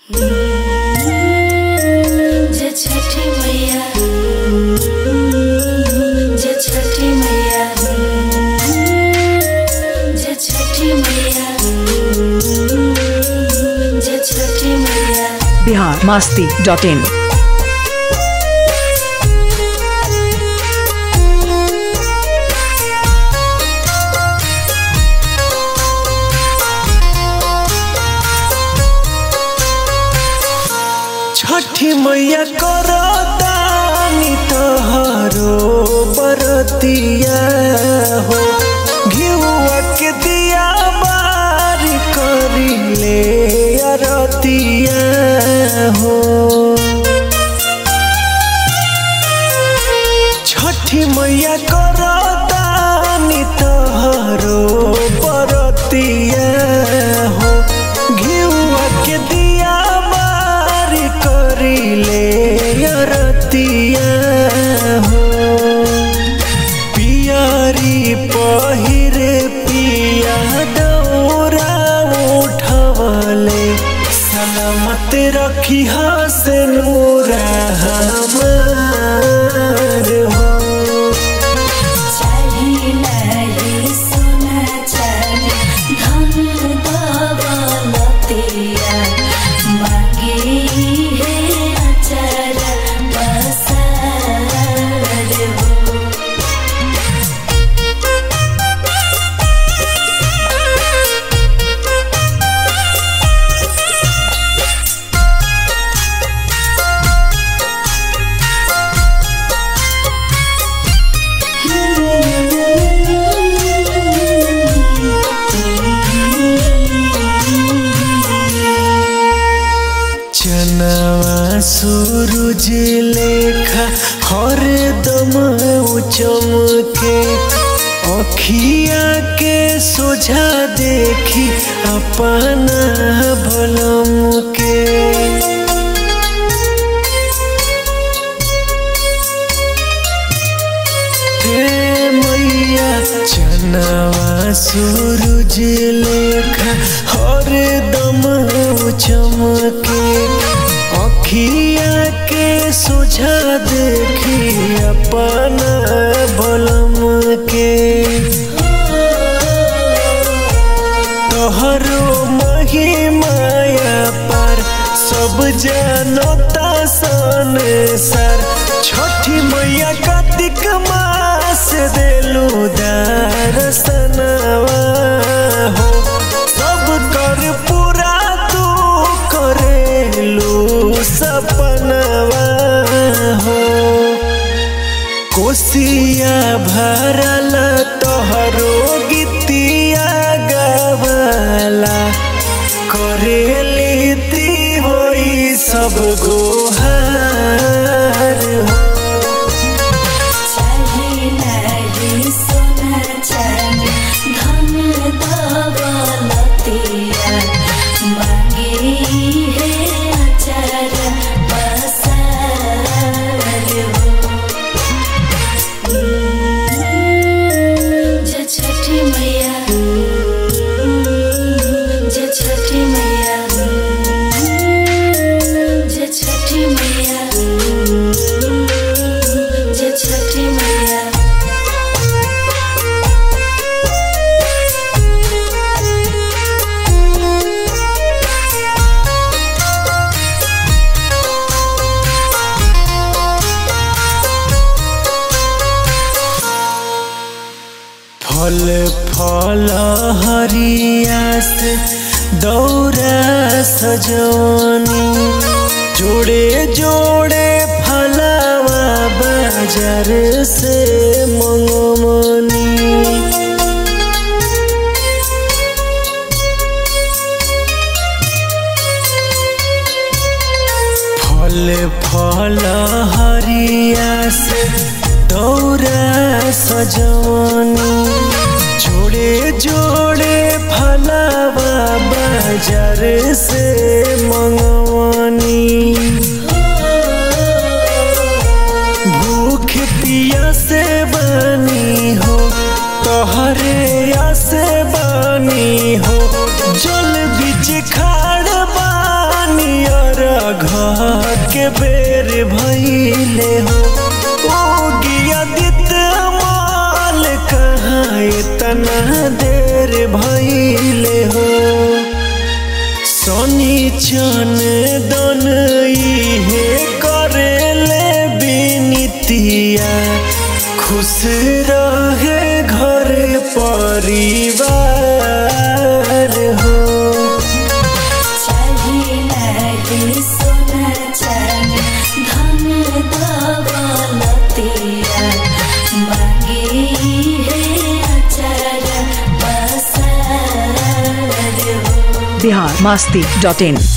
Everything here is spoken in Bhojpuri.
जय छठी मैया, जय छठी मैया, जय छठी मैया, जय छठी मैया। biharmasti.in छठी मैया करतानी तोहरो बरतिया हो, घिउआ के दिया बारी करिले अरतिया हो। छठी मैया करतानी तोहरो बरतिया हो, घिउआ के दिया करिले अरतिया हो। पियारी पहिरे पिया दौरा उठवले, सलामत रखी से नूरा हमार हो। सूरज लेखा हरदम चमके, अखिया के सोझा देखी अपना भलम के। हे मैया चनवा सूरज लेखा हरदम चमके, अखिया के सोझा देखी अपना बलम के। तोहरो महिमाया पर सब जानता संसार, छठी मैया कार्तिक मास देलू दर्शनवा हो। सब कर पूरा तू करेलू सपनवा हो। कोसिया भरल तोहरो गीतिया गवाला, करेली ती होई सब गोहार हो। फल फल हरिया से दौरा सजवनी, जोड़े जोड़े फलवा बाजार से मंगवनी। फल फल हरिया से दौरा सजवनी, जोड़े जोड़े फलवा बाजार से मंगवनी। भूख पिया से बनी हो, तोहरे आसे बनी हो, जल बीच खाड़ बानी के बेर भइले हो ओ गिया दित माल कहाँ इतना देर भइले हो सोनी चन दन इहे करेले बिनतिया खुश रहे घर परिवार हो सोना चांदी धन दौलतिया मांगी है अचार बसार हो बिहारमasti.in